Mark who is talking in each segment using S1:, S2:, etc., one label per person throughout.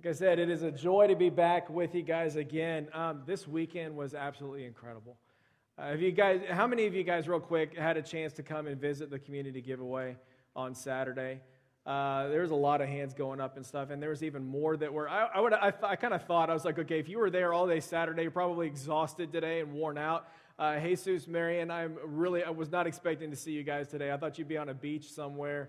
S1: Like I said, it is a joy to be back with you guys again. This weekend was absolutely incredible. How many of you guys, real quick, had a chance to come and visit the community giveaway on Saturday? There was a lot of hands going up and stuff, and there was even more that were. I kind of thought, I was like, okay, if you were there all day Saturday, you're probably exhausted today and worn out. Jesus, Marion, I was not expecting to see you guys today. I thought you'd be on a beach somewhere.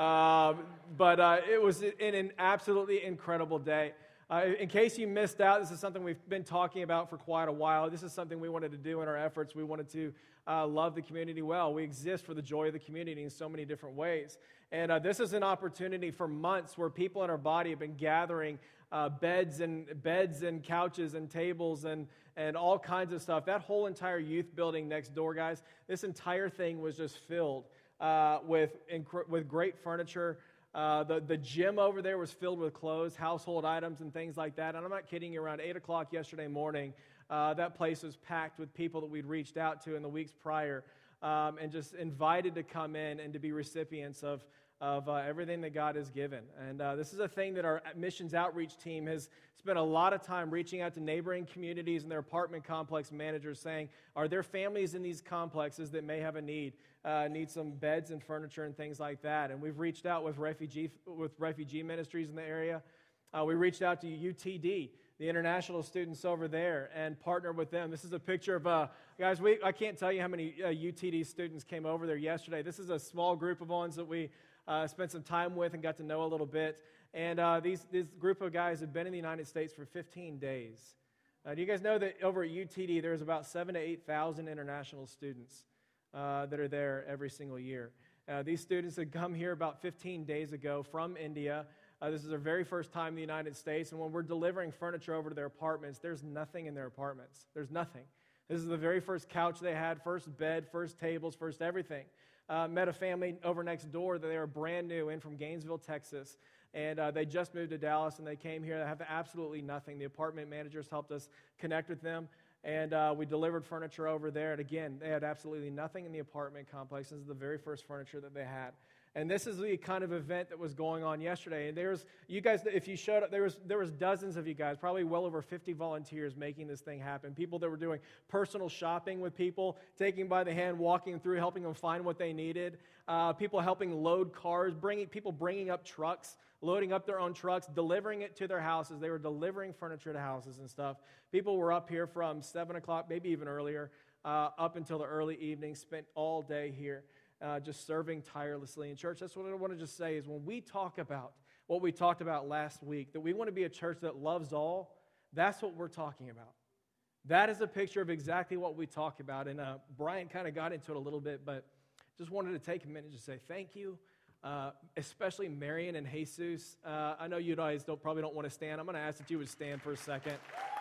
S1: But it was an absolutely incredible day. In case you missed out, this is something we've been talking about for quite a while. This is something we wanted to do in our efforts. We wanted to love the community well. We exist for the joy of the community in so many different ways. And this is an opportunity for months where people in our body have been gathering beds and couches and tables and all kinds of stuff. That whole entire youth building next door, guys, this entire thing was just filled with great furniture. The gym over there was filled with clothes, household items, and things like that. And I'm not kidding you, around 8 o'clock yesterday morning, that place was packed with people that we'd reached out to in the weeks prior and just invited to come in and to be recipients of everything that God has given. And this is a thing that our missions outreach team has spent a lot of time reaching out to neighboring communities and their apartment complex managers saying, are there families in these complexes that may have a need some beds and furniture and things like that? And we've reached out with refugee ministries in the area. We reached out to UTD, the international students over there, and partnered with them. This is a picture of, guys, I can't tell you how many UTD students came over there yesterday. This is a small group of ones that we spent some time with and got to know a little bit. And this group of guys have been in the United States for 15 days. Do you guys know that over at UTD there's about 7,000 to 8,000 international students that are there every single year? These students had come here about 15 days ago from India. This is their very first time in the United States. And when we're delivering furniture over to their apartments, there's nothing in their apartments. There's nothing. This is the very first couch they had, first bed, first tables, first everything. Met a family over next door that they were brand new in from Gainesville, Texas, and they just moved to Dallas, and they came here. They have absolutely nothing. The apartment managers helped us connect with them, and we delivered furniture over there. And again, they had absolutely nothing in the apartment complex. This is the very first furniture that they had. And this is the kind of event that was going on yesterday. And you guys, if you showed up, there was dozens of you guys, probably well over 50 volunteers making this thing happen. People that were doing personal shopping with people, taking by the hand, walking through, helping them find what they needed. People helping load cars, people bringing up trucks, loading up their own trucks, delivering it to their houses. They were delivering furniture to houses and stuff. People were up here from 7 o'clock, maybe even earlier, up until the early evening, spent all day here. Just serving tirelessly in church. That's what I want to just say is when we talk about what we talked about last week, that we want to be a church that loves all, that's what we're talking about. That is a picture of exactly what we talk about. And Brian kind of got into it a little bit, but just wanted to take a minute to say thank you, especially Marion and Jesus. I know you guys probably don't want to stand. I'm going to ask that you would stand for a second.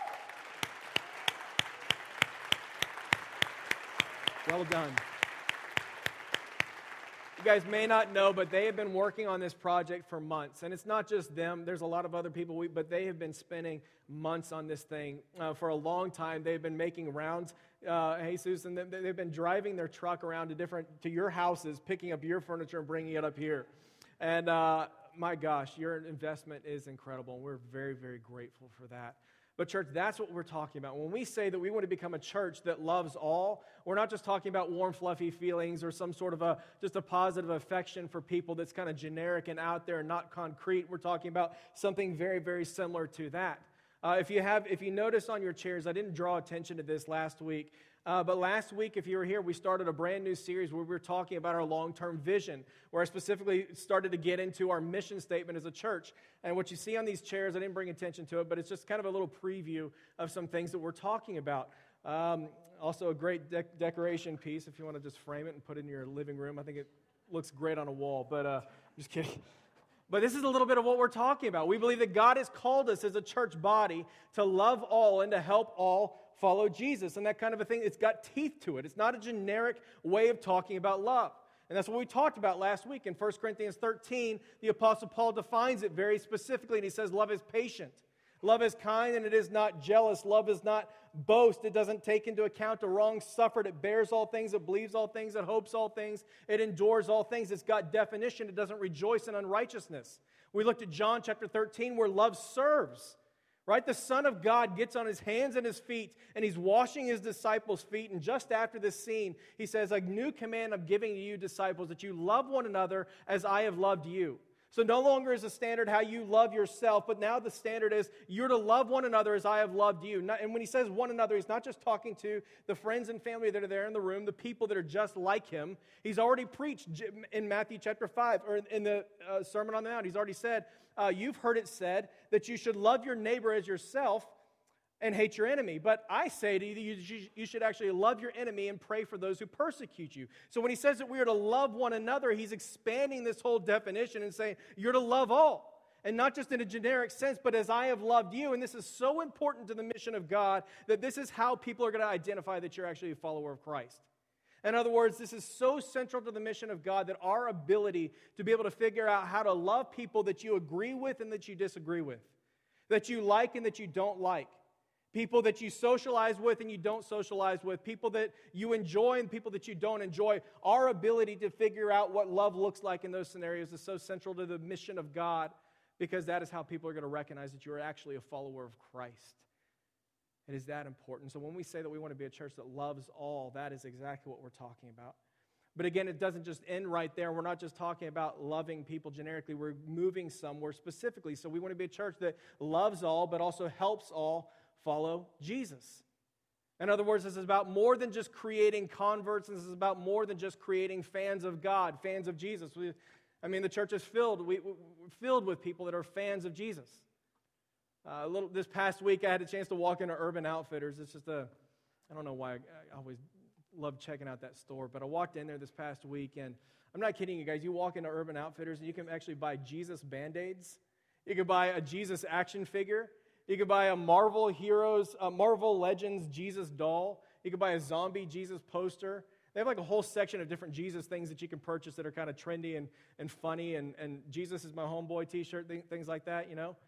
S1: Well done. You guys may not know, but they have been working on this project for months. And it's not just them. There's a lot of other people, but they have been spending months on this thing for a long time. They've been making rounds, Jesus, and they've been driving their truck around to your houses, picking up your furniture and bringing it up here. And my gosh, your investment is incredible. And we're very, very grateful for that. But church, that's what we're talking about. When we say that we want to become a church that loves all, we're not just talking about warm, fluffy feelings or some sort of just a positive affection for people that's kind of generic and out there and not concrete. We're talking about something very, very similar to that. If you notice on your chairs, I didn't draw attention to this last week, but last week, if you were here, we started a brand new series where we were talking about our long-term vision, where I specifically started to get into our mission statement as a church. And what you see on these chairs, I didn't bring attention to it, but it's just kind of a little preview of some things that we're talking about. Also a great decoration piece, if you want to just frame it and put it in your living room. I think it looks great on a wall, but I'm just kidding. But this is a little bit of what we're talking about. We believe that God has called us as a church body to love all and to help all follow Jesus. And that kind of a thing, it's got teeth to it. It's not a generic way of talking about love. And that's what we talked about last week. In 1 Corinthians 13, the Apostle Paul defines it very specifically. And he says, love is patient. Love is kind and it is not jealous. Love is not boast. It doesn't take into account the wrong suffered. It bears all things. It believes all things. It hopes all things. It endures all things. It's got definition. It doesn't rejoice in unrighteousness. We looked at John chapter 13 where love serves, right? The Son of God gets on his hands and his feet and he's washing his disciples' feet. And just after this scene, he says, a new command I'm giving to you, disciples, that you love one another as I have loved you. So no longer is the standard how you love yourself, but now the standard is you're to love one another as I have loved you. And when he says one another, he's not just talking to the friends and family that are there in the room, the people that are just like him. He's already preached in Matthew chapter 5, or in the Sermon on the Mount. He's already said, you've heard it said that you should love your neighbor as yourself and hate your enemy. But I say to you, you should actually love your enemy and pray for those who persecute you. So when he says that we are to love one another, he's expanding this whole definition and saying you're to love all. And not just in a generic sense, but as I have loved you. And this is so important to the mission of God that this is how people are going to identify that you're actually a follower of Christ. In other words, this is so central to the mission of God that our ability to be able to figure out how to love people that you agree with and that you disagree with, that you like and that you don't like, people that you socialize with and you don't socialize with, people that you enjoy and people that you don't enjoy. Our ability to figure out what love looks like in those scenarios is so central to the mission of God, because that is how people are going to recognize that you are actually a follower of Christ. It is that important. So when we say that we want to be a church that loves all, that is exactly what we're talking about. But again, it doesn't just end right there. We're not just talking about loving people generically. We're moving somewhere specifically. So we want to be a church that loves all, but also helps all follow Jesus. In other words, this is about more than just creating converts. This is about more than just creating fans of God, fans of Jesus. The church is filled with people that are fans of Jesus. This past week, I had a chance to walk into Urban Outfitters. It's just I don't know why I always love checking out that store, but I walked in there this past week, and I'm not kidding you guys. You walk into Urban Outfitters, and you can actually buy Jesus Band-Aids. You can buy a Jesus action figure. You can buy a Marvel Legends Jesus doll. You can buy a zombie Jesus poster. They have like a whole section of different Jesus things that you can purchase that are kind of trendy and funny, and Jesus is my homeboy t-shirt, things like that, you know.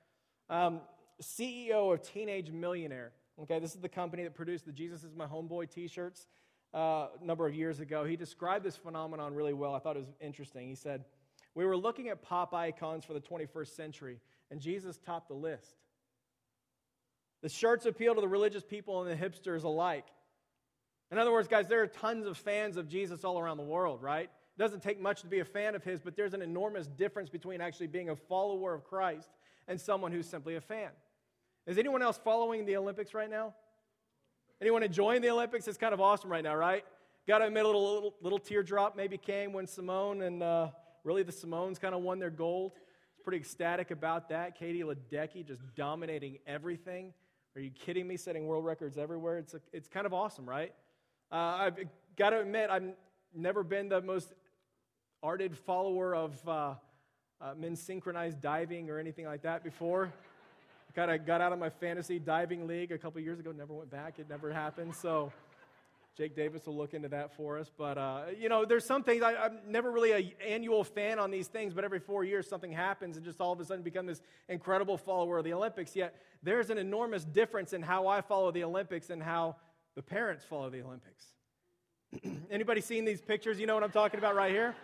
S1: CEO of Teenage Millionaire. Okay, this is the company that produced the Jesus is my homeboy t-shirts a number of years ago. He described this phenomenon really well. I thought it was interesting. He said, we were looking at pop icons for the 21st century, and Jesus topped the list. The shirts appeal to the religious people and the hipsters alike. In other words, guys, there are tons of fans of Jesus all around the world, right? It doesn't take much to be a fan of his, but there's an enormous difference between actually being a follower of Christ and someone who's simply a fan. Is anyone else following the Olympics right now? Anyone enjoying the Olympics? It's kind of awesome right now, right? Got to admit, a little teardrop maybe came when Simone and really the Simones kind of won their gold. I was pretty ecstatic about that. Katie Ledecky just dominating everything. Are you kidding me? Setting world records everywhere. It's kind of awesome, right? I've got to admit, I've never been the most ardent follower of men's synchronized diving or anything like that before. Kind of got out of my fantasy diving league a couple years ago, never went back. It never happened. So Jake Davis will look into that for us. But, there's some things, I'm never really an annual fan on these things, but every 4 years something happens and just all of a sudden become this incredible follower of the Olympics. Yet there's an enormous difference in how I follow the Olympics and how the parents follow the Olympics. Anybody seen these pictures? You know what I'm talking about right here?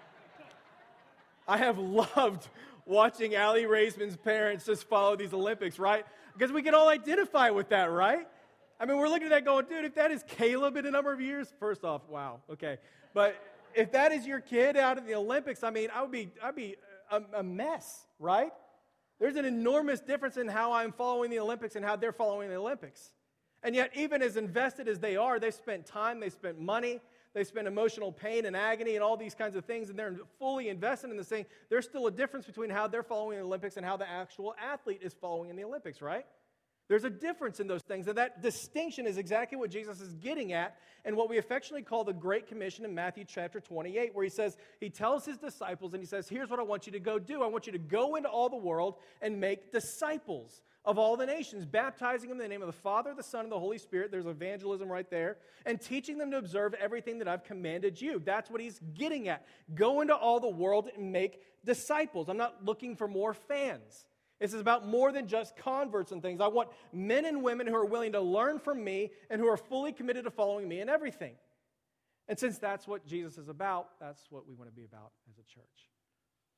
S1: I have loved watching Allie Raisman's parents just follow these Olympics, right? Because we can all identify with that, right? We're looking at that going, dude, if that is Caleb in a number of years, first off, wow, okay. But if that is your kid out in the Olympics, I'd be a mess, right? There's an enormous difference in how I'm following the Olympics and how they're following the Olympics. And yet, even as invested as they are, they've spent time, they've spent money, they've spent emotional pain and agony and all these kinds of things, and they're fully invested in this thing. There's still a difference between how they're following the Olympics and how the actual athlete is following in the Olympics, right? There's a difference in those things, and that distinction is exactly what Jesus is getting at and what we affectionately call the Great Commission in Matthew chapter 28, where he tells his disciples, and he says, here's what I want you to go do. I want you to go into all the world and make disciples of all the nations, baptizing them in the name of the Father, the Son, and the Holy Spirit. There's evangelism right there. And teaching them to observe everything that I've commanded you. That's what he's getting at. Go into all the world and make disciples. I'm not looking for more fans. This is about more than just converts and things. I want men and women who are willing to learn from me and who are fully committed to following me in everything. And since that's what Jesus is about, that's what we want to be about as a church.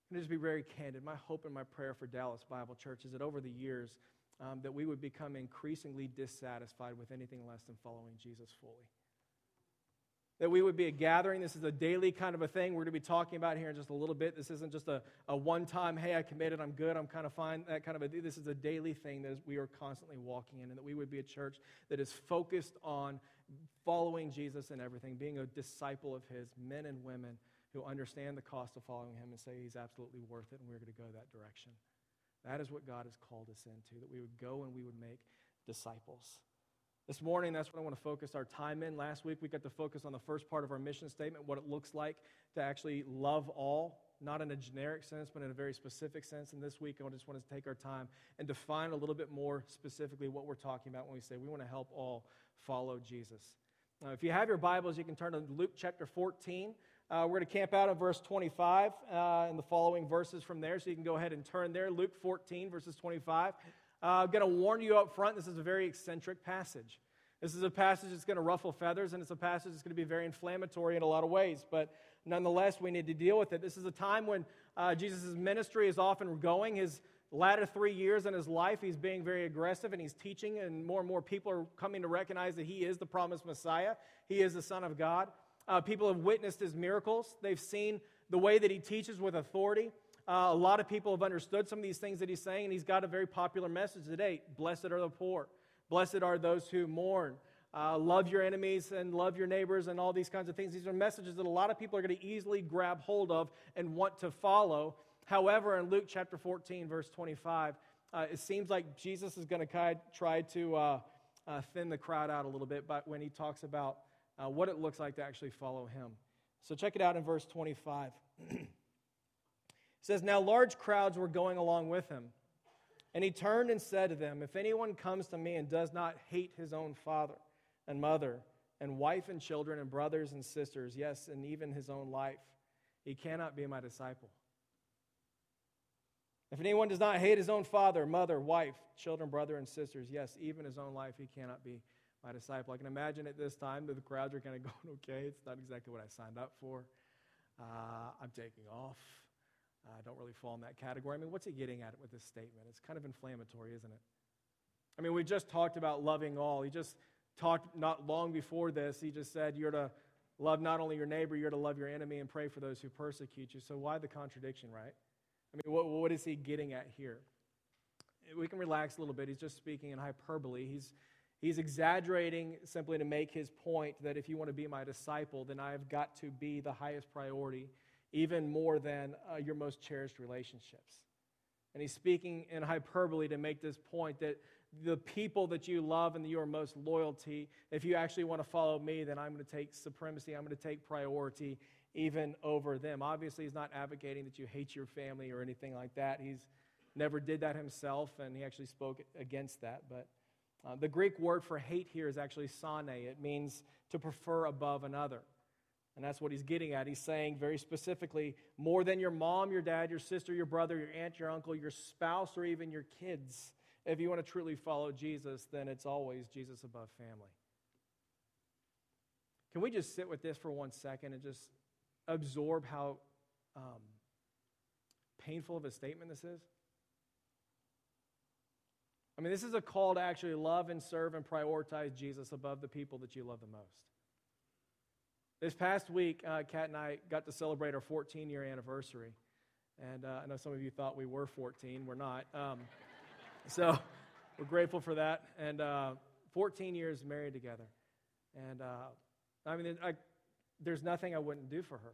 S1: I'm going to just be very candid. My hope and my prayer for Dallas Bible Church is that over the years that we would become increasingly dissatisfied with anything less than following Jesus fully. That we would be a gathering. This is a daily kind of a thing we're going to be talking about here in just a little bit. This isn't just a one-time, hey, I committed, I'm good, I'm kind of fine, that kind of a, this is a daily thing that we are constantly walking in, and that we would be a church that is focused on following Jesus in everything, being a disciple of His, men and women who understand the cost of following Him and say He's absolutely worth it, and we're going to go that direction. That is what God has called us into, that we would go and we would make disciples. This morning, that's what I want to focus our time in. Last week, we got to focus on the first part of our mission statement, what it looks like to actually love all, not in a generic sense, but in a very specific sense. And this week, I just want to take our time and define a little bit more specifically what we're talking about when we say we want to help all follow Jesus. If you have your Bibles, you can turn to Luke chapter 14. We're going to camp out at verse 25 and the following verses from there, so you can go ahead and turn there. Luke 14, verses 25. I'm going to warn you up front, this is a very eccentric passage. This is a passage that's going to ruffle feathers, and it's a passage that's going to be very inflammatory in a lot of ways. But nonetheless, we need to deal with it. This is a time when Jesus' ministry is often going. His latter 3 years in his life, he's being very aggressive, and he's teaching, and more people are coming to recognize that he is the promised Messiah. He is the Son of God. People have witnessed his miracles. They've seen the way that he teaches with authority. A lot of people have understood some of these things that he's saying, and he's got a very popular message today. Blessed are the poor. Blessed are those who mourn. Love your enemies and love your neighbors and all these kinds of things. These are messages that a lot of people are going to easily grab hold of and want to follow. However, in Luke chapter 14, verse 25, it seems like Jesus is going to try to thin the crowd out a little bit but when he talks about what it looks like to actually follow him. So check it out in verse 25. It says, "Now large crowds were going along with him. And he turned and said to them, if anyone comes to me and does not hate his own father and mother and wife and children and brothers and sisters, yes, and even his own life, he cannot be my disciple. If anyone does not hate his own father, mother, wife, children, brother, and sisters, yes, even his own life, he cannot be my disciple." I can imagine at this time that the crowds are kind of going, okay, it's not exactly what I signed up for. I'm taking off. I don't really fall in that category. I mean, what's he getting at with this statement? It's kind of inflammatory, isn't it? I mean, we just talked about loving all. He just talked not long before this. He just said you're to love not only your neighbor, you're to love your enemy and pray for those who persecute you. So why the contradiction, right? I mean, what is he getting at here? We can relax a little bit. He's just speaking in hyperbole. He's exaggerating simply to make his point that if you want to be my disciple, then I have got to be the highest priority, even more than your most cherished relationships. And he's speaking in hyperbole to make this point that the people that you love and you are most loyalty, if you actually want to follow me, then I'm going to take supremacy, I'm going to take priority even over them. Obviously, he's not advocating that you hate your family or anything like that. He's never did that himself, and he actually spoke against that. But the Greek word for hate here is actually sane. It means to prefer above another. And that's what he's getting at. He's saying very specifically, more than your mom, your dad, your sister, your brother, your aunt, your uncle, your spouse, or even your kids. If you want to truly follow Jesus, then it's always Jesus above family. Can we just sit with this for 1 second and just absorb how painful of a statement this is? I mean, this is a call to actually love and serve and prioritize Jesus above the people that you love the most. This past week, Kat and I got to celebrate our 14-year anniversary. And I know some of you thought we were 14. We're not. So we're grateful for that. And 14 years married together. And I mean, there's nothing I wouldn't do for her.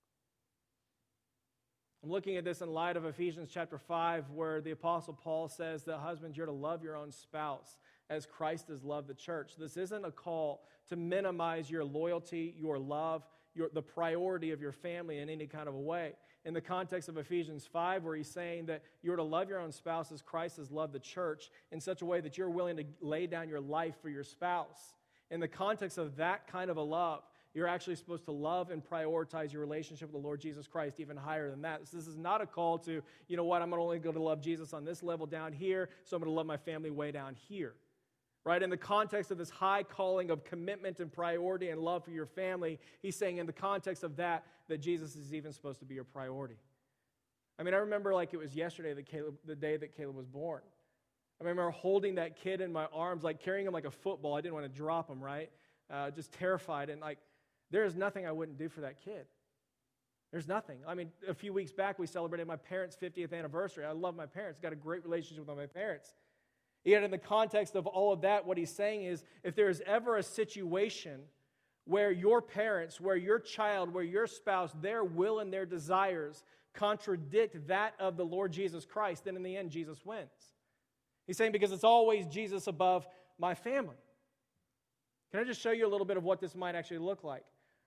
S1: I'm looking at this in light of Ephesians chapter 5, where the Apostle Paul says that husbands, you're to love your own spouse as Christ has loved the church. This isn't a call to minimize your loyalty, your love, the priority of your family in any kind of a way. In the context of Ephesians 5, where he's saying that you're to love your own spouse as Christ has loved the church in such a way that you're willing to lay down your life for your spouse. In the context of that kind of a love, you're actually supposed to love and prioritize your relationship with the Lord Jesus Christ even higher than that. So this is not a call to, you know what, I'm only going to love Jesus on this level down here, so I'm going to love my family way down here. Right? In the context of this high calling of commitment and priority and love for your family, he's saying in the context of that Jesus is even supposed to be your priority. I mean, I remember like it was yesterday the day that Caleb was born. I remember holding that kid in my arms, like carrying him like a football. I didn't want to drop him, right? Just terrified. And like, there is nothing I wouldn't do for that kid. There's nothing. I mean, a few weeks back, we celebrated my parents' 50th anniversary. I love my parents. Got a great relationship with my parents. Yet in the context of all of that, what he's saying is, if there is ever a situation where your parents, where your child, where your spouse, their will and their desires contradict that of the Lord Jesus Christ, then in the end, Jesus wins. He's saying because it's always Jesus above my family. Can I just show you a little bit of what this might actually look like?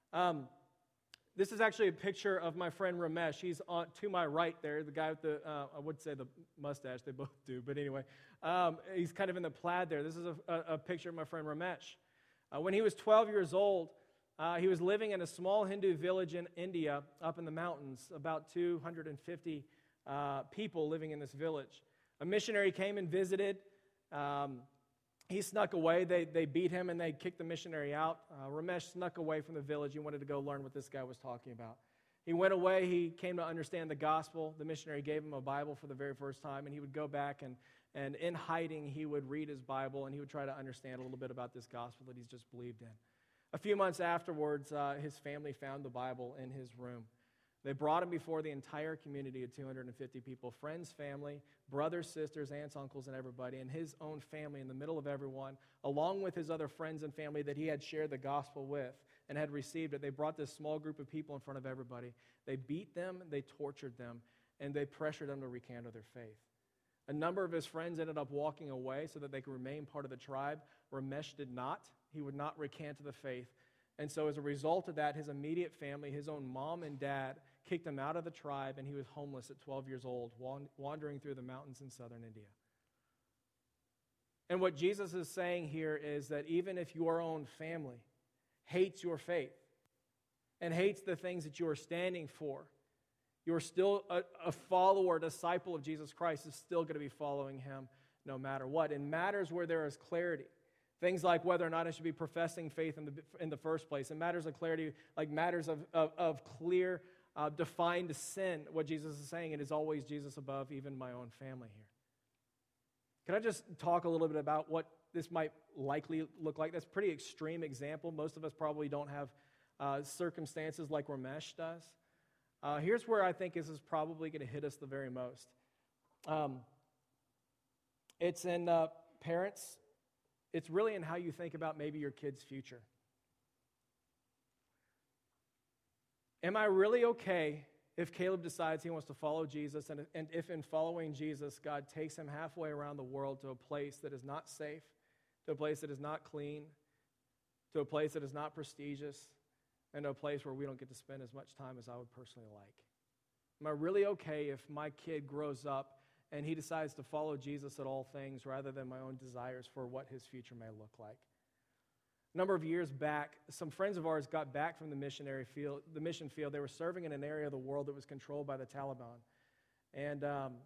S1: This is actually a picture of my friend Ramesh. He's to my right there, the guy with the, I would say the mustache, they both do, but anyway. He's kind of in the plaid there. This is a picture of my friend Ramesh. When he was 12 years old, he was living in a small Hindu village in India, up in the mountains, about 250 people living in this village. A missionary came and visited. He snuck away. They beat him and they kicked the missionary out. Ramesh snuck away from the village. He wanted to go learn what this guy was talking about. He went away. He came to understand the gospel. The missionary gave him a Bible for the very first time, and he would go back and in hiding, he would read his Bible, and he would try to understand a little bit about this gospel that he's just believed in. A few months afterwards, his family found the Bible in his room. They brought him before the entire community of 250 people, friends, family, brothers, sisters, aunts, uncles, and everybody, and his own family in the middle of everyone, along with his other friends and family that he had shared the gospel with and had received it. They brought this small group of people in front of everybody. They beat them, they tortured them, and they pressured them to recant of their faith. A number of his friends ended up walking away so that they could remain part of the tribe. Ramesh did not. He would not recant to the faith. And so as a result of that, his immediate family, his own mom and dad, kicked him out of the tribe, and he was homeless at 12 years old, wandering through the mountains in southern India. And what Jesus is saying here is that even if your own family hates your faith and hates the things that you are standing for, you're still a follower, a disciple of Jesus Christ is still going to be following him no matter what. In matters where there is clarity, things like whether or not I should be professing faith in the first place, in matters of clarity, like matters of clear, defined sin, what Jesus is saying, it is always Jesus above even my own family here. Can I just talk a little bit about what this might likely look like? That's a pretty extreme example. Most of us probably don't have circumstances like Ramesh does. Here's where I think this is probably going to hit us the very most. It's in parents. It's really in how you think about maybe your kid's future. Am I really okay if Caleb decides he wants to follow Jesus, and if in following Jesus, God takes him halfway around the world to a place that is not safe, to a place that is not clean, to a place that is not prestigious, and to a place where we don't get to spend as much time as I would personally like? Am I really okay if my kid grows up and he decides to follow Jesus at all things rather than my own desires for what his future may look like? A number of years back, some friends of ours got back from the mission field. They were serving in an area of the world that was controlled by the Taliban. And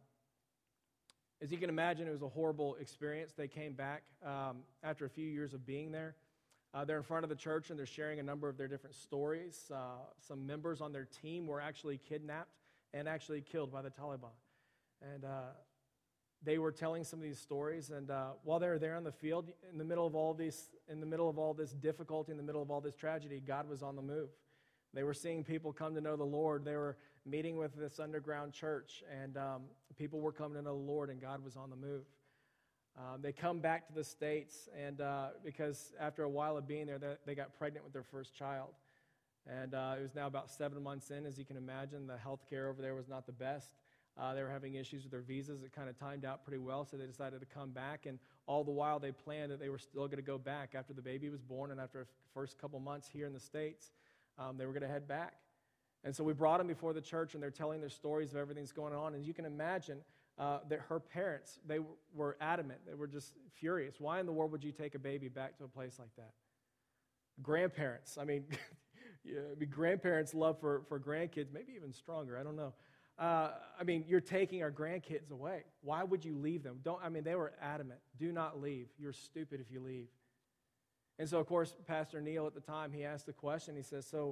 S1: as you can imagine, it was a horrible experience. They came back after a few years of being there. They're in front of the church, and they're sharing a number of their different stories. Some members on their team were actually kidnapped and actually killed by the Taliban. And they were telling some of these stories, and while they were there on the field, in the middle of all this difficulty, in the middle of all this tragedy, God was on the move. They were seeing people come to know the Lord. They were meeting with this underground church, and people were coming to know the Lord, and God was on the move. They come back to the States, and because after a while of being there, they got pregnant with their first child. And it was now about 7 months in. As you can imagine, the health care over there was not the best. They were having issues with their visas. It kind of timed out pretty well, so they decided to come back. And all the while, they planned that they were still going to go back after the baby was born, and after the first couple months here in the States, they were going to head back. And so we brought them before the church, and they're telling their stories of everything that's going on. And you can imagine that her parents, they were adamant. They were just furious. Why in the world would you take a baby back to a place like that? Grandparents, grandparents' love for grandkids, maybe even stronger, I don't know. You're taking our grandkids away. Why would you leave them? They were adamant. Do not leave. You're stupid if you leave. And so, of course, Pastor Neil at the time, he asked the question. He says, so,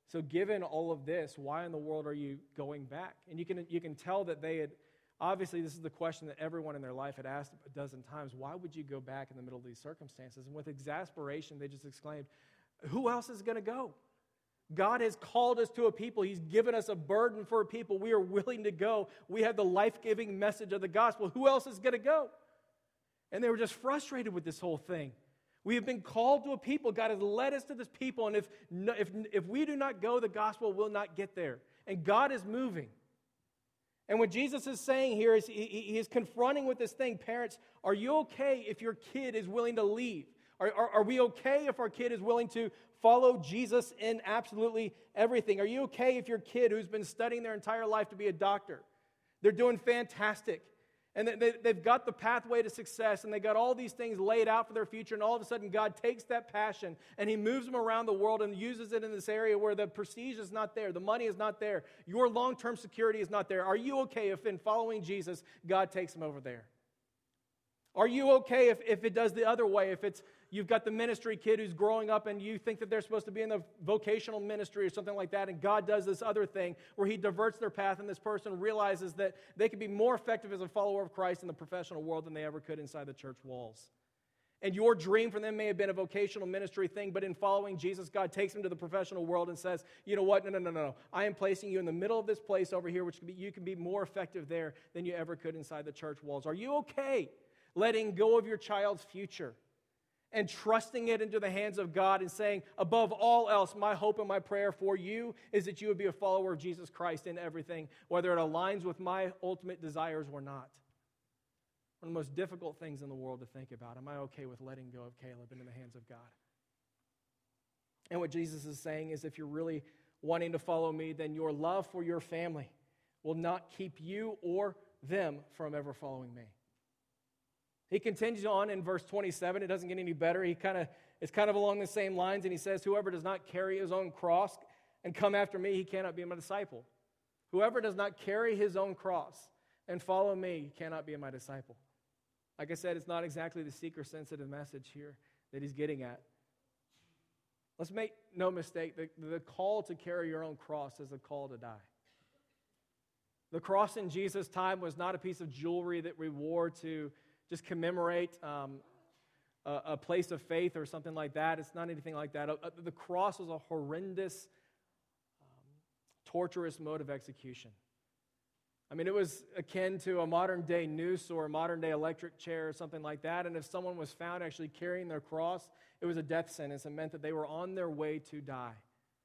S1: So given all of this, why in the world are you going back? And you can tell that they had, obviously this is the question that everyone in their life had asked a dozen times. Why would you go back in the middle of these circumstances? And with exasperation, they just exclaimed, who else is going to go? God has called us to a people. He's given us a burden for a people. We are willing to go. We have the life-giving message of the gospel. Who else is going to go? And they were just frustrated with this whole thing. We have been called to a people. God has led us to this people. And if we do not go, the gospel will not get there. And God is moving. And what Jesus is saying here is he is confronting with this thing. Parents, are you okay if your kid is willing to leave? Are we okay if our kid is willing to follow Jesus in absolutely everything? Are you okay if your kid who's been studying their entire life to be a doctor, they're doing fantastic, and they've got the pathway to success, and they got all these things laid out for their future, and all of a sudden God takes that passion, and he moves them around the world and uses it in this area where the prestige is not there, the money is not there, your long-term security is not there. Are you okay if in following Jesus, God takes them over there? Are you okay if it does the other way, if it's you've got the ministry kid who's growing up and you think that they're supposed to be in the vocational ministry or something like that, and God does this other thing where he diverts their path, and this person realizes that they can be more effective as a follower of Christ in the professional world than they ever could inside the church walls. And your dream for them may have been a vocational ministry thing, but in following Jesus, God takes them to the professional world and says, you know what, no. I am placing you in the middle of this place over here, you can be more effective there than you ever could inside the church walls. Are you okay letting go of your child's future and trusting it into the hands of God and saying, above all else, my hope and my prayer for you is that you would be a follower of Jesus Christ in everything, whether it aligns with my ultimate desires or not? One of the most difficult things in the world to think about. Am I okay with letting go of Caleb into the hands of God? And what Jesus is saying is, if you're really wanting to follow me, then your love for your family will not keep you or them from ever following me. He continues on in verse 27. It doesn't get any better. It's kind of along the same lines, and he says, whoever does not carry his own cross and come after me, he cannot be my disciple. Whoever does not carry his own cross and follow me cannot be my disciple. Like I said, it's not exactly the seeker-sensitive message here that he's getting at. Let's make no mistake, the call to carry your own cross is a call to die. The cross in Jesus' time was not a piece of jewelry that we wore to just commemorate a place of faith or something like that. It's not anything like that. The cross was a horrendous, torturous mode of execution. I mean, it was akin to a modern-day noose or a modern-day electric chair or something like that. And if someone was found actually carrying their cross, it was a death sentence. It meant that they were on their way to die.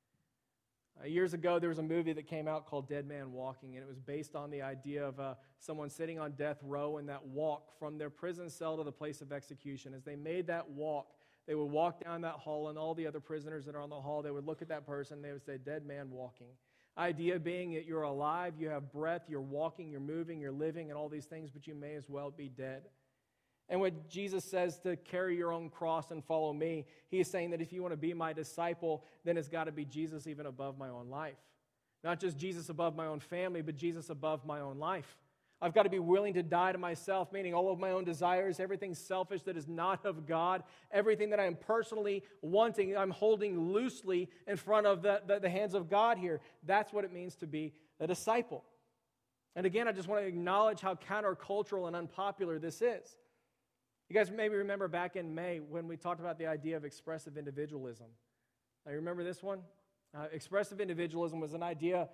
S1: Years ago, there was a movie that came out called Dead Man Walking, and it was based on the idea of someone sitting on death row and that walk from their prison cell to the place of execution. As they made that walk, they would walk down that hall, and all the other prisoners that are on the hall, they would look at that person, and they would say, dead man walking. Idea being that you're alive, you have breath, you're walking, you're moving, you're living, and all these things, but you may as well be dead. And when Jesus says to carry your own cross and follow me, he is saying that if you want to be my disciple, then it's got to be Jesus even above my own life. Not just Jesus above my own family, but Jesus above my own life. I've got to be willing to die to myself, meaning all of my own desires, everything selfish that is not of God, everything that I am personally wanting, I'm holding loosely in front of the hands of God here. That's what it means to be a disciple. And again, I just want to acknowledge how countercultural and unpopular this is. You guys maybe remember back in May when we talked about the idea of expressive individualism. Now, you remember this one? Expressive individualism was an idea,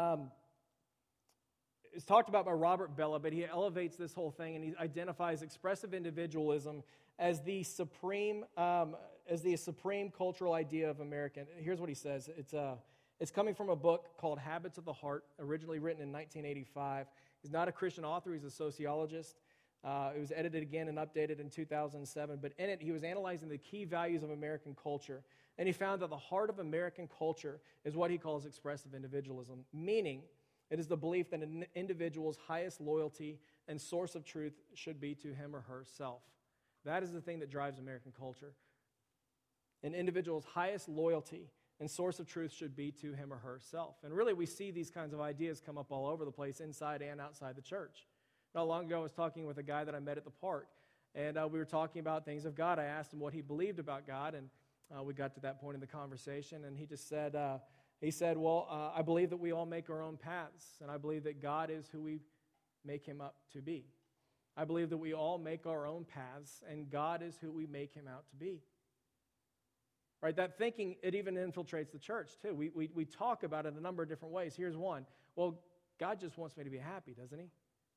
S1: it's talked about by Robert Bellah, but he elevates this whole thing and he identifies expressive individualism as the supreme cultural idea of American. Here's what he says. It's coming from a book called Habits of the Heart, originally written in 1985. He's not a Christian author, he's a sociologist. It was edited again and updated in 2007, but in it, he was analyzing the key values of American culture, and he found that the heart of American culture is what he calls expressive individualism, meaning it is the belief that an individual's highest loyalty and source of truth should be to him or herself. That is the thing that drives American culture. An individual's highest loyalty and source of truth should be to him or herself. And really, we see these kinds of ideas come up all over the place, inside and outside the church. Not long ago, I was talking with a guy that I met at the park, and we were talking about things of God. I asked him what he believed about God, and we got to that point in the conversation, and he just said, He said, well, I believe that we all make our own paths, and I believe that God is who we make him up to be. I believe that we all make our own paths, and God is who we make him out to be. Right? That thinking, it even infiltrates the church, too. We talk about it a number of different ways. Here's one. Well, God just wants me to be happy, doesn't he?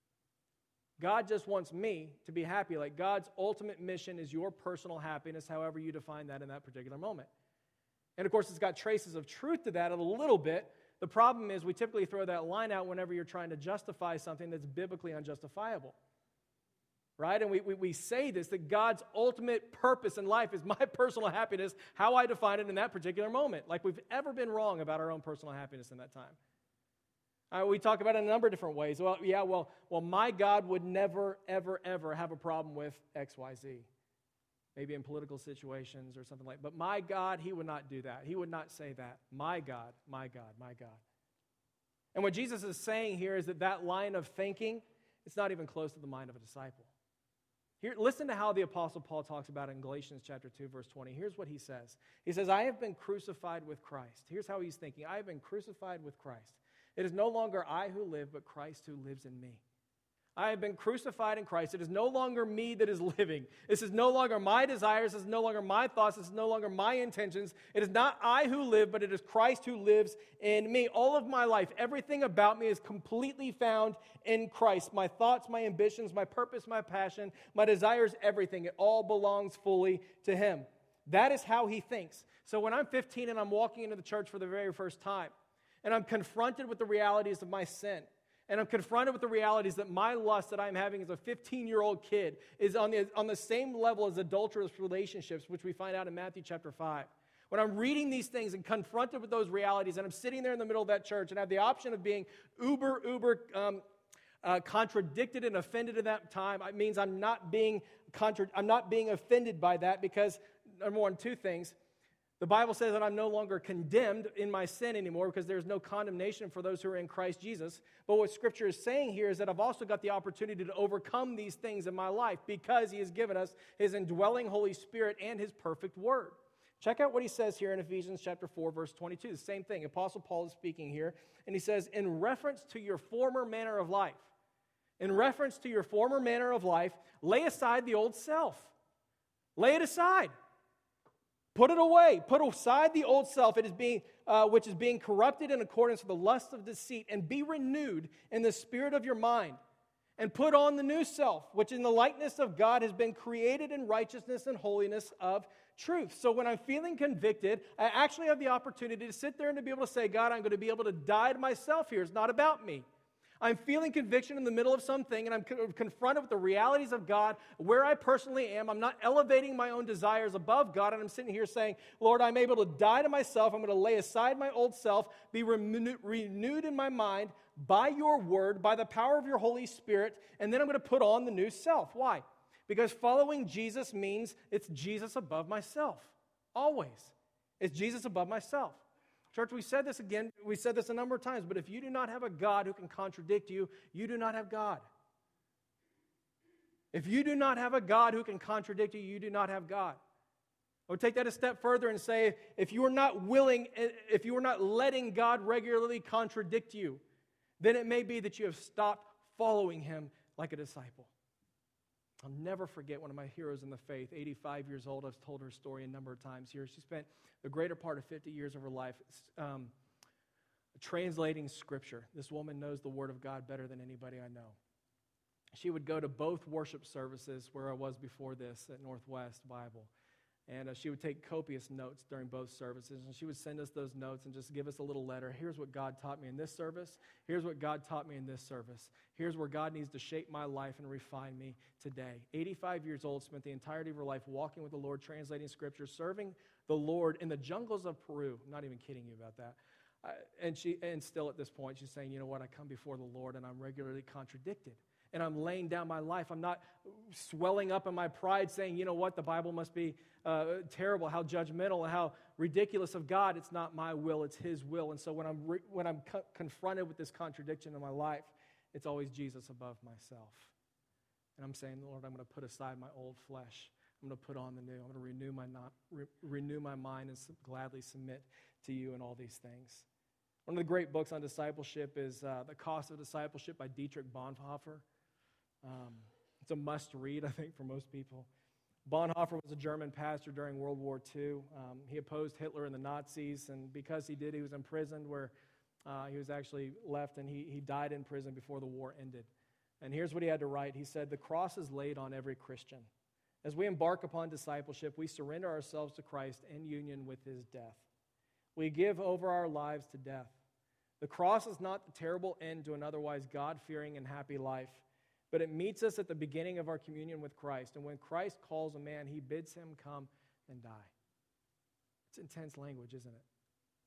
S1: God just wants me to be happy. Like, God's ultimate mission is your personal happiness, however you define that in that particular moment. And, of course, it's got traces of truth to that a little bit. The problem is we typically throw that line out whenever you're trying to justify something that's biblically unjustifiable. Right? And we say this, that God's ultimate purpose in life is my personal happiness, how I define it in that particular moment. Like we've ever been wrong about our own personal happiness in that time. We talk about it in a number of different ways. Well, my God would never, ever, ever have a problem with X, Y, Z. Maybe in political situations or something like that. But my God, he would not do that. He would not say that. My God, my God, my God. And what Jesus is saying here is that line of thinking, it's not even close to the mind of a disciple. Here, listen to how the Apostle Paul talks about it in Galatians chapter 2, verse 20. Here's what he says. He says, I have been crucified with Christ. Here's how he's thinking. I have been crucified with Christ. It is no longer I who live, but Christ who lives in me. I have been crucified in Christ. It is no longer me that is living. This is no longer my desires. This is no longer my thoughts. This is no longer my intentions. It is not I who live, but it is Christ who lives in me. All of my life, everything about me is completely found in Christ. My thoughts, my ambitions, my purpose, my passion, my desires, everything. It all belongs fully to him. That is how he thinks. So when I'm 15 and I'm walking into the church for the very first time, and I'm confronted with the realities of my sin, and I'm confronted with the realities that my lust that I'm having as a 15-year-old kid is on the same level as adulterous relationships, which we find out in Matthew chapter 5. When I'm reading these things and confronted with those realities, and I'm sitting there in the middle of that church and I have the option of being uber contradicted and offended at that time, it means I'm not being offended by that because, number one, two things. The Bible says that I'm no longer condemned in my sin anymore because there's no condemnation for those who are in Christ Jesus. But what Scripture is saying here is that I've also got the opportunity to overcome these things in my life because he has given us his indwelling Holy Spirit and his perfect word. Check out what he says here in Ephesians chapter 4, verse 22. The same thing. Apostle Paul is speaking here, and he says, in reference to your former manner of life, lay aside the old self. Lay it aside. Put it away. Put aside the old self, which is being corrupted in accordance with the lust of deceit, and be renewed in the spirit of your mind. And put on the new self, which in the likeness of God has been created in righteousness and holiness of truth. So when I'm feeling convicted, I actually have the opportunity to sit there and to be able to say, God, I'm going to be able to die to myself here. It's not about me. I'm feeling conviction in the middle of something, and I'm confronted with the realities of God, where I personally am. I'm not elevating my own desires above God, and I'm sitting here saying, Lord, I'm able to die to myself. I'm going to lay aside my old self, be renewed in my mind by your word, by the power of your Holy Spirit, and then I'm going to put on the new self. Why? Because following Jesus means it's Jesus above myself. Always. It's Jesus above myself. Church, we said this a number of times, but if you do not have a God who can contradict you, you do not have God. If you do not have a God who can contradict you, you do not have God. I would take that a step further and say, if you are not letting God regularly contradict you, then it may be that you have stopped following him like a disciple. I'll never forget one of my heroes in the faith, 85 years old. I've told her story a number of times here. She spent the greater part of 50 years of her life translating Scripture. This woman knows the Word of God better than anybody I know. She would go to both worship services where I was before this at Northwest Bible. And she would take copious notes during both services, and she would send us those notes and just give us a little letter. Here's what God taught me in this service. Here's what God taught me in this service. Here's where God needs to shape my life and refine me today. 85 years old, spent the entirety of her life walking with the Lord, translating Scripture, serving the Lord in the jungles of Peru. I'm not even kidding you about that. And still at this point, she's saying, you know what, I come before the Lord, and I'm regularly contradicted. And I'm laying down my life. I'm not swelling up in my pride saying, you know what, the Bible must be terrible, how judgmental, and how ridiculous of God. It's not my will, it's his will. And so when I'm confronted with this contradiction in my life, it's always Jesus above myself. And I'm saying, Lord, I'm going to put aside my old flesh. I'm going to put on the new. I'm going to renew my mind and gladly submit to you in all these things. One of the great books on discipleship is The Cost of Discipleship by Dietrich Bonhoeffer. It's a must-read, I think, for most people. Bonhoeffer was a German pastor during World War II. He opposed Hitler and the Nazis, and because he did, he was imprisoned where he was actually left, and he died in prison before the war ended. And here's what he had to write. He said, "The cross is laid on every Christian. As we embark upon discipleship, we surrender ourselves to Christ in union with his death. We give over our lives to death. The cross is not the terrible end to an otherwise God-fearing and happy life, but it meets us at the beginning of our communion with Christ. And when Christ calls a man, he bids him come and die." It's intense language, isn't it?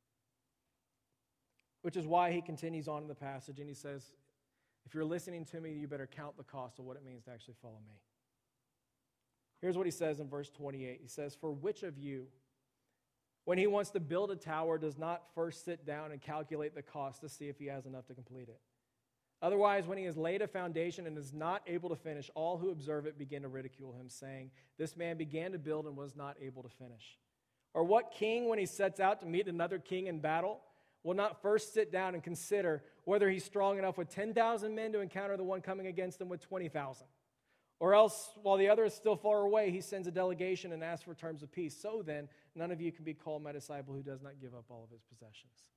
S1: Which is why he continues on in the passage and he says, if you're listening to me, you better count the cost of what it means to actually follow me. Here's what he says in verse 28. He says, "For which of you, when he wants to build a tower, does not first sit down and calculate the cost to see if he has enough to complete it? Otherwise, when he has laid a foundation and is not able to finish, all who observe it begin to ridicule him, saying, 'This man began to build and was not able to finish.' Or what king, when he sets out to meet another king in battle, will not first sit down and consider whether he's strong enough with 10,000 men to encounter the one coming against him with 20,000? Or else, while the other is still far away, he sends a delegation and asks for terms of peace. So then, none of you can be called my disciple who does not give up all of his possessions."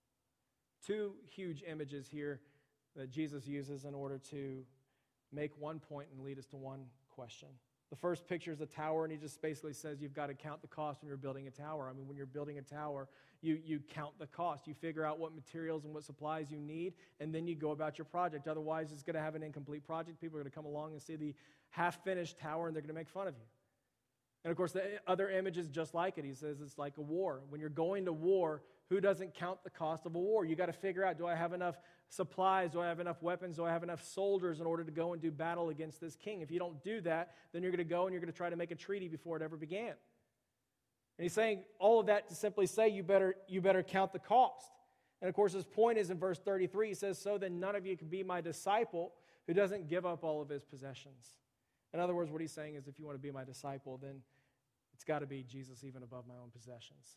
S1: Two huge images here that Jesus uses in order to make one point and lead us to one question. The first picture is a tower, and he just basically says you've got to count the cost when you're building a tower. I mean, when you're building a tower, you count the cost. You figure out what materials and what supplies you need, and then you go about your project. Otherwise, it's going to have an incomplete project. People are going to come along and see the half-finished tower, and they're going to make fun of you. And, of course, the other image is just like it. He says it's like a war. When you're going to war, who doesn't count the cost of a war? You got to figure out, do I have enough supplies? Do I have enough weapons? Do I have enough soldiers in order to go and do battle against this king? If you don't do that, then you're going to go and you're going to try to make a treaty before it ever began. And he's saying all of that to simply say you better count the cost. And, of course, his point is in verse 33. He says, "So then none of you can be my disciple who doesn't give up all of his possessions." In other words, what he's saying is if you want to be my disciple, then it's got to be Jesus even above my own possessions.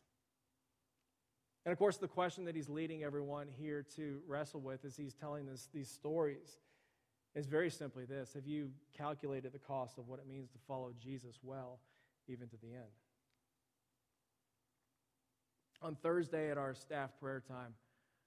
S1: And of course, the question that he's leading everyone here to wrestle with as he's telling these stories is very simply this: have you calculated the cost of what it means to follow Jesus well, even to the end? On Thursday at our staff prayer time,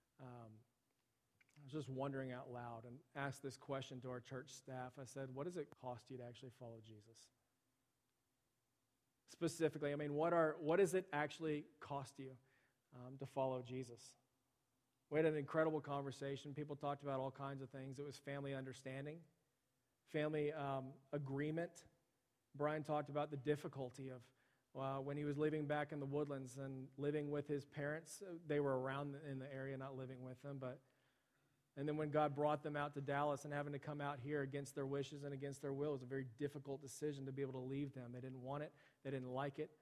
S1: I was just wondering out loud and asked this question to our church staff. I said, what does it cost you to actually follow Jesus? Specifically, I mean, what does it actually cost you to follow Jesus? We had an incredible conversation. People talked about all kinds of things. It was family understanding, family agreement. Brian talked about the difficulty of when he was living back in the Woodlands and living with his parents. They were around in the area, not living with them, and then when God brought them out to Dallas and having to come out here against their wishes and against their will, it was a very difficult decision to be able to leave them. They didn't want it. They didn't like it.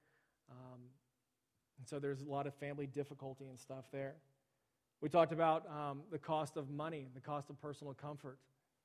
S1: And so there's a lot of family difficulty and stuff there. We talked about the cost of money, the cost of personal comfort.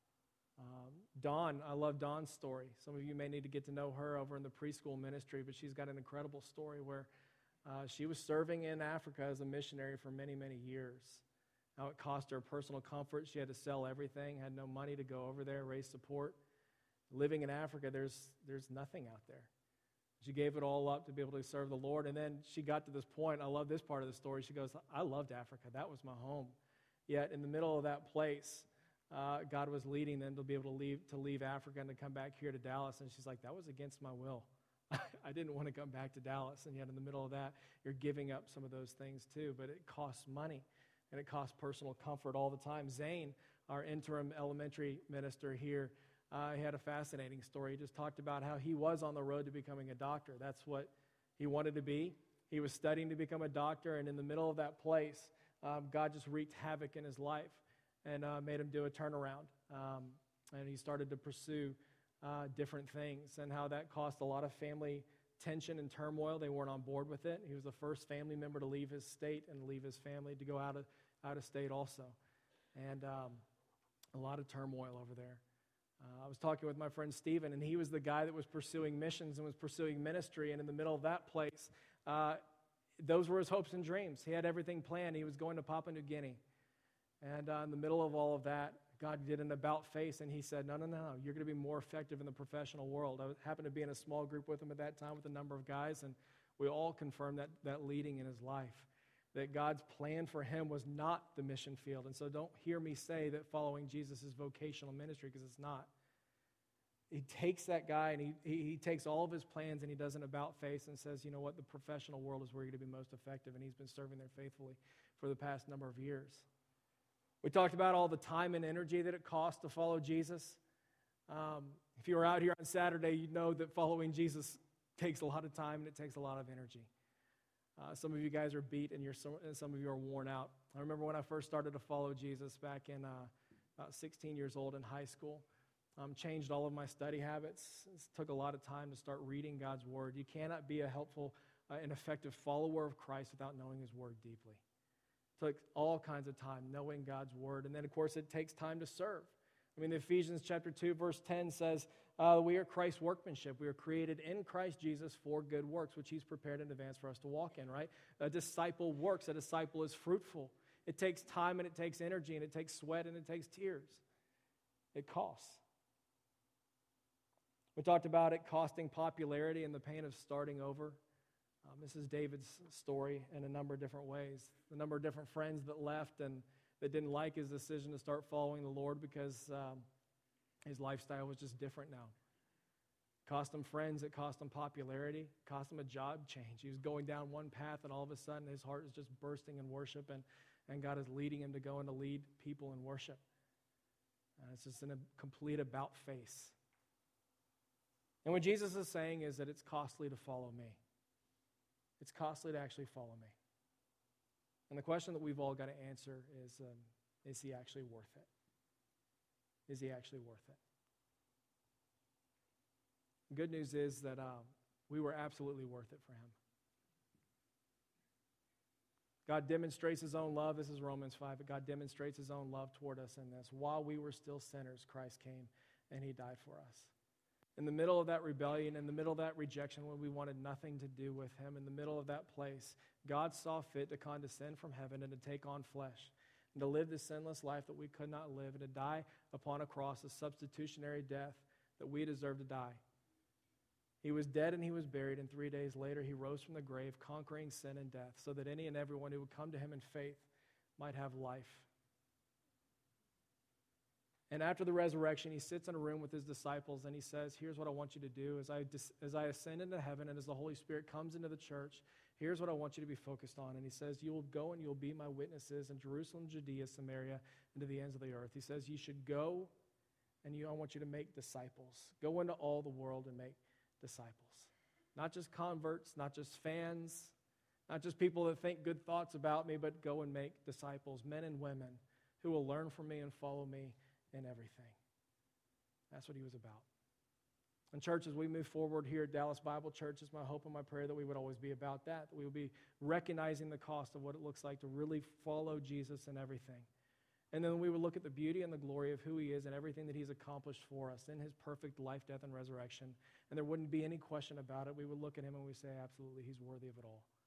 S1: Dawn, I love Dawn's story. Some of you may need to get to know her over in the preschool ministry, but she's got an incredible story where she was serving in Africa as a missionary for many, many years. Now it cost her personal comfort. She had to sell everything, had no money to go over there, raise support. Living in Africa, there's nothing out there. She gave it all up to be able to serve the Lord. And then she got to this point. I love this part of the story. She goes, I loved Africa. That was my home. Yet in the middle of that place, God was leading them to be able to leave Africa and to come back here to Dallas. And she's like, that was against my will. I didn't want to come back to Dallas. And yet in the middle of that, you're giving up some of those things too. But it costs money. And it costs personal comfort all the time. Zane, our interim elementary minister here, he had a fascinating story. He just talked about how he was on the road to becoming a doctor. That's what he wanted to be. He was studying to become a doctor, and in the middle of that place, God just wreaked havoc in his life and made him do a turnaround. And he started to pursue different things, and how that caused a lot of family tension and turmoil. They weren't on board with it. He was the first family member to leave his state and leave his family to go out of state also. And a lot of turmoil over there. I was talking with my friend Stephen, and he was the guy that was pursuing missions and was pursuing ministry, and in the middle of that place, those were his hopes and dreams. He had everything planned. He was going to Papua New Guinea. And in the middle of all of that, God did an about-face, and he said, no, you're going to be more effective in the professional world. I happened to be in a small group with him at that time with a number of guys, and we all confirmed that leading in his life, that God's plan for him was not the mission field. And so don't hear me say that following Jesus is vocational ministry, because it's not. He takes that guy, and he takes all of his plans, and he does an about-face and says, you know what, the professional world is where you're going to be most effective, and he's been serving there faithfully for the past number of years. We talked about all the time and energy that it costs to follow Jesus. If you were out here on Saturday, you'd know that following Jesus takes a lot of time and it takes a lot of energy. Some of you guys are beat and some of you are worn out. I remember when I first started to follow Jesus back in about 16 years old in high school. Changed all of my study habits. It took a lot of time to start reading God's Word. You cannot be a helpful and effective follower of Christ without knowing His Word deeply. Took all kinds of time knowing God's Word. And then, of course, it takes time to serve. I mean, Ephesians chapter 2, verse 10 says, we are Christ's workmanship. We are created in Christ Jesus for good works, which He's prepared in advance for us to walk in, right? A disciple works. A disciple is fruitful. It takes time and it takes energy and it takes sweat and it takes tears. It costs. We talked about it costing popularity and the pain of starting over. This is David's story in a number of different ways. The number of different friends that left and that didn't like his decision to start following the Lord because his lifestyle was just different now. Cost him friends, it cost him popularity, cost him a job change. He was going down one path and all of a sudden his heart is just bursting in worship and God is leading him to go and to lead people in worship. It's just a complete about face. And what Jesus is saying is that it's costly to follow me. It's costly to actually follow me. And the question that we've all got to answer is he actually worth it? Is he actually worth it? The good news is that we were absolutely worth it for him. God demonstrates his own love. This is Romans 5. But God demonstrates his own love toward us in this. While we were still sinners, Christ came and he died for us. In the middle of that rebellion, in the middle of that rejection, when we wanted nothing to do with him, in the middle of that place, God saw fit to condescend from heaven and to take on flesh, and to live the sinless life that we could not live, and to die upon a cross, a substitutionary death that we deserve to die. He was dead and he was buried, and 3 days later he rose from the grave, conquering sin and death, so that any and everyone who would come to him in faith might have life. And after the resurrection, he sits in a room with his disciples and he says, here's what I want you to do. As I ascend into heaven and as the Holy Spirit comes into the church, here's what I want you to be focused on. And he says, you will go and you'll be my witnesses in Jerusalem, Judea, Samaria, and to the ends of the earth. He says, you should go and I want you to make disciples. Go into all the world and make disciples. Not just converts, not just fans, not just people that think good thoughts about me, but go and make disciples, men and women who will learn from me and follow me in everything. That's what he was about. And church, as we move forward here at Dallas Bible Church, it's my hope and my prayer that we would always be about that we would be recognizing the cost of what it looks like to really follow Jesus in everything. And then we would look at the beauty and the glory of who he is and everything that he's accomplished for us in his perfect life, death, and resurrection. And there wouldn't be any question about it. We would look at him and we say, absolutely, he's worthy of it all.